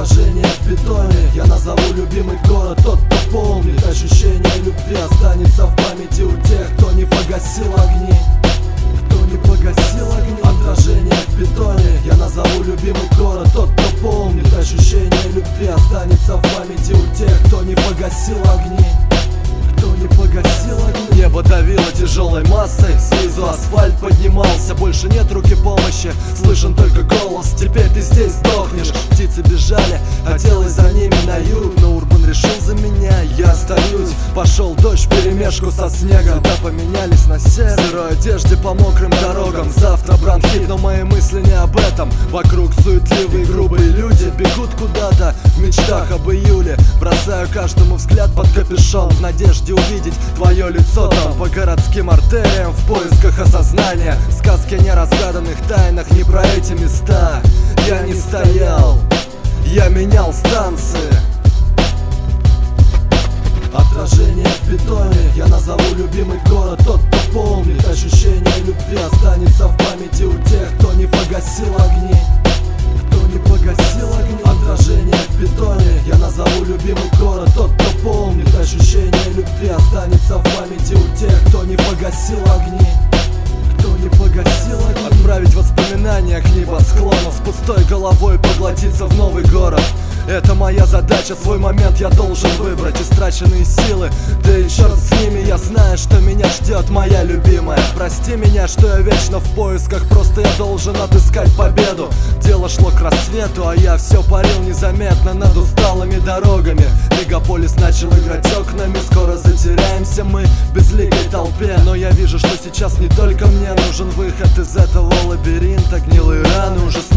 Отражение в бетоне, я назову любимый город. Тот, кто помнит, ощущение любви останется в памяти у тех, кто не погасил огни. Отражение в бетоне, я назову любимый город. Тот, кто помнит, ощущение любви останется в памяти у тех, кто не погасил огни. Небо давило тяжелой массой, снизу асфальт поднимался. Больше нет руки помощи, слышен только голос. Теперь ты здесь сдохнешь. Птицы бежали, хотелось за ними на юг, но Урбан решил за меня, я остаюсь. Пошел дождь вперемешку со снегом, да поменялись на север. В сырой одежде по мокрым дорогам, завтра бронхит, но мои мысли не об этом. Вокруг суетливые грубые люди бегут куда-то в мечтах об июле. Бросаю каждому взгляд под капюшон в надежде увидеть твое лицо там по городским артериям в поисках осознания. Сказки о неразгаданных тайнах, не про эти места. Я не стоял, я менял станции. Отражение в бетоне, я назову любимый город. Тот, кто помнит, ощущение любви останется в памяти у тех, кто не погасил огни. Отражение в бетоне, я назову любимый город. Тот, кто помнит, ощущение любви останется в памяти у тех, кто не погасил огни. Отправить воспоминания к небосклону, с пустой головой поглотиться в новый город. Это моя задача, свой момент я должен выбрать. Истраченные силы, да и черт с ними. Я знаю, что меня ждет моя любимая. Прости меня, что я вечно в поисках, просто я должен отыскать победу. Дело шло к рассвету, а я все парил незаметно над усталыми дорогами. Мегаполис начал играть окнами, скоро затеряемся мы в безликой толпе. Но я вижу, что сейчас не только мне нужен выход из этого лабиринта. Гнилые раны уже